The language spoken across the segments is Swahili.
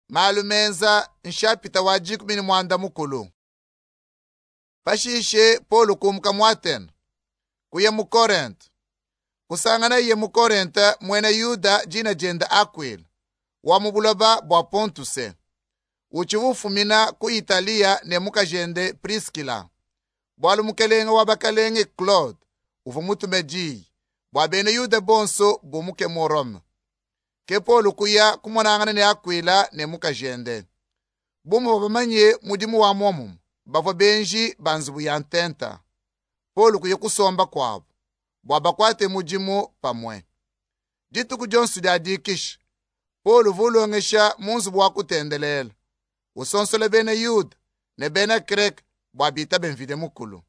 Malumenza nshapita wajiku mini mwanda mukulu. Pashishe Polo kumuka muatena. Kuye mu Korintho. Kusangana ye mu Korintho mwene Yuda jina jenda Aquila. Wa mubuloba bwa Pontuse. Uchivufumina ku Italia ne mukajende Priscilla. Bwalu mukelenga wabakalenge Claude. Ufu mutumeji. Bwa bene Yuda bonso bumuke mu Rome. Ke Polo kuya kumonangana ne Aquila ne mukajende. Bumu babamanye mudimu wa momu. Bavo benji banzubu ya ntenta. Polo kuye kusomba kwabo. Bwabakwate mujimu pamwe. Jitu kujonsu da dikish. Polo vulongesha munzu bwakutendelela. Usonsole bene Yuda ne bene Krek bwabita benvide mukulu.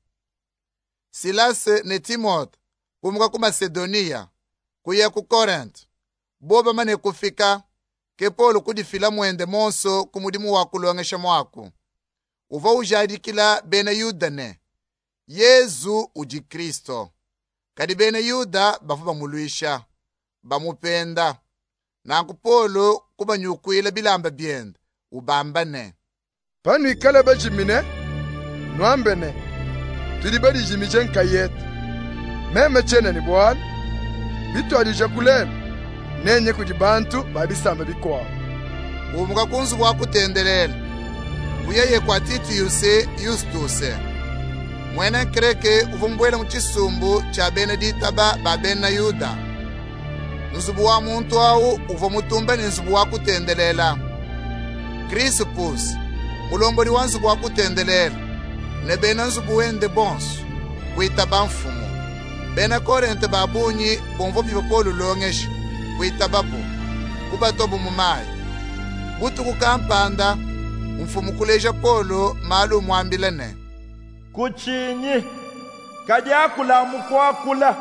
Silas ne Timote kumuka ku Macedonia kuye ku Korintho. Boba mane kufika ke Polo kudifila mwende monso kumudimu wakulongesha mwaku. Uva ujadikila bene Yuda ne Yezu uji Kristo. Kadi bene Yuda bafu bamuluisha bamupenda. Nanku Polo kubanyukwila bilamba byenda ubamba ne. Panu ikale bajimine nwambene tuli bali jimije nkayet meme chene ni bwana bitu alija kulema nenye kujibantu babisamba bikwa umuka kunzu bwakutendelela kuyeye kwa Titius Justus mwene Kreke uvumbwele muchisumbu cha Benedita ba bena Yuda nzubu wa muntu au uvumutumbe ni nzubu wakutendelela Crispus mulomboli wa nzubu wakutendelela ne bena nzubu wende bonsu kuitaba mfumu bena Korintho babunyi bomvo bivo Polo longesha kuitaba bu kubatobu mumayi butu kukampanda mfumu kuleja Polo malu mwambilene kuchinyi kajakula mukwakula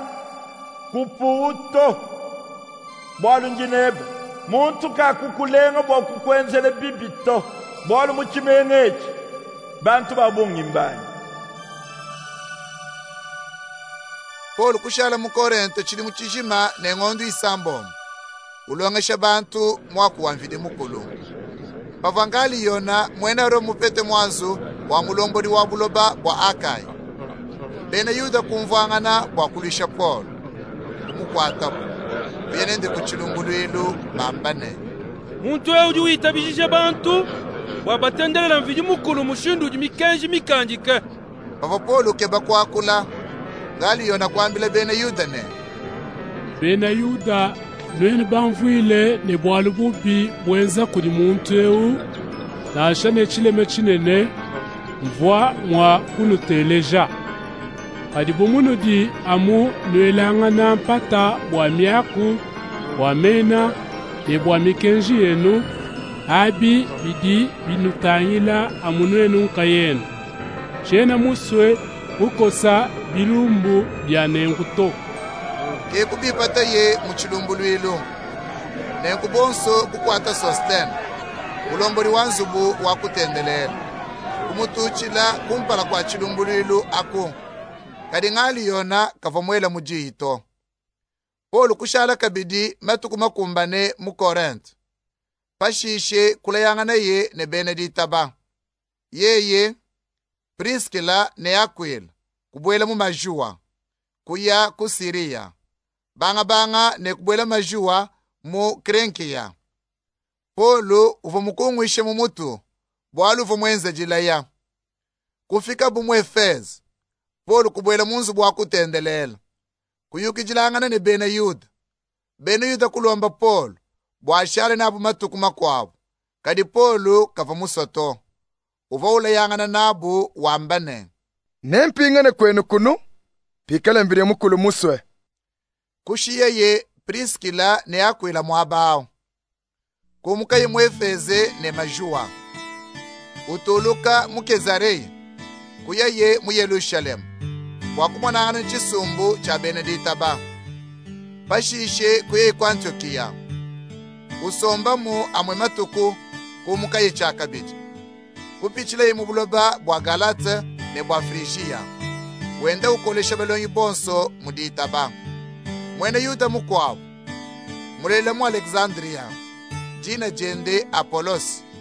kuputo bwalu njinebe muntu kakukulenga bwa kukwenzele bibito bwalu muchimengechi bantu babungi mbani. Polo kushala mu Korintho chili muchijima ne ngondu isambo ulongesha bantu mwaku wamvide mukulu. Pavangali yona mwena ro mupete mwanzu wa mulomboli wa buloba bwa Akai. Bene Yuda kumvangana bwa kulisha Polo. Mukwatabu. Bienende kuchilungulwilu bambane. Muntu uju itabijisha bantu wabatendelela mvidi mukulu mushindu mikenji mikanjike. Pava Polo keba kwakula. Ngali yona kwambile bene Yuda ne. Bene Yuda lwene banvuile ne bwalu bubi bwenza kuli muntu eu nasha ne chileme chinene mvwa mwa kunuteleja kadi bumunu di amu nwelangana mpata bwa miaku bwa mena ne bwa mikenji yenu abi bidi binutanyila amunwenu nkayenu chena muswe ukosa bilumbu bya nenguto ke kubipata ye muchilumbulwilu nenku bonso kukwata Sosten ulomboli wa nzubu wakutendelela kumutuchila kumpala kwa chilumbulwilu aku kadi ngali yona kavomwela mujito. Polo kushala kabidi matuku makumbane mu Korintho pashishe kulayangana ye ne Benedita ba yeye Priscilla ne Aquila kubwela mu majua kuya ku Siria banga ne kubwela majua mu Krenkia. Polo uvumukungwishe mu mutu bwalu uvumwenze jilaya kufika bumu Efeso. Polo kubwela munzu bwakutendelela kuyuki jilangana ne bene Yuda. Bene Yuda kulomba Polo bwashale nabu matuku makwabo kadi Polo kava musoto uva ulayangana nabu wambane nempingane kwenu kunu pikala mbire mukulu muswe kushiye ye Priscilla ne Aquila mwabao kumuka ye mu Efeze ne majua utuluka mu Kezareya kuya ye mu Yerusalemu wakumonangana chisumbu cha Benedita ba pashishe kuye kwa Antiokia usomba mu amwe matuku kumuka ye chakabidi kupichila ye mu buloba bwa Galate ne bwa Frigia wenda ukolesha belonyi bonso mudita ba mwene Yuda mukwabo mulela mu Alexandria jina jende Apolos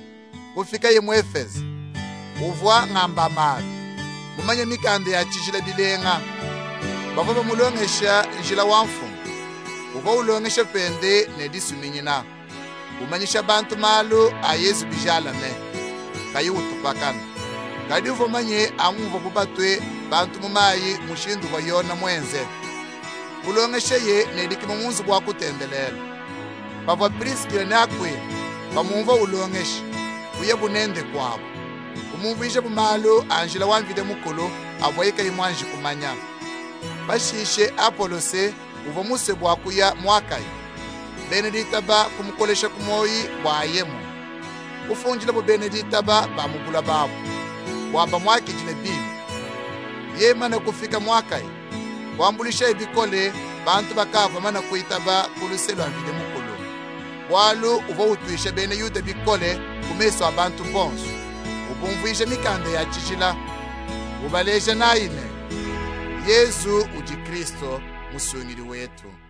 kufika ye muefezi uvwa ng'amba mavi mumanye mikanda ya chijila bilenga bava bamulongesha njila wa mfumu uva ulongesha pende nedisuminyina umanyisha bantu malu a Yesu bijalame kayi utupakana kadi uvomanye amuva bubatwe bantu mumayi mushindu vayona mwenze ulongesha ye nedikima munzu bwa kutendelela bava Priskila ne Akwila bamumva ulongesha uye bunende kwabo umumvishe bumalu anjila wamvide mukulu avoyika imwanji kumanya bashishe Apolose uva muse bwa kuya mwakayi Benedita ba kumukolesha kumoyi bwa yemu ufunjila bu Benedita ba bamugula babo wamba mwakijile bibi yema na kufika mwakayi wambulisha ibikole bantu bakava mana kuitaba kuluselo amvide mukulu walu uva utwisha bene yuda bikole kumeso abantu bonso ubumvisha mikanda ya chichila ubalesha naine Yesu uji Kristo musungiri wetu.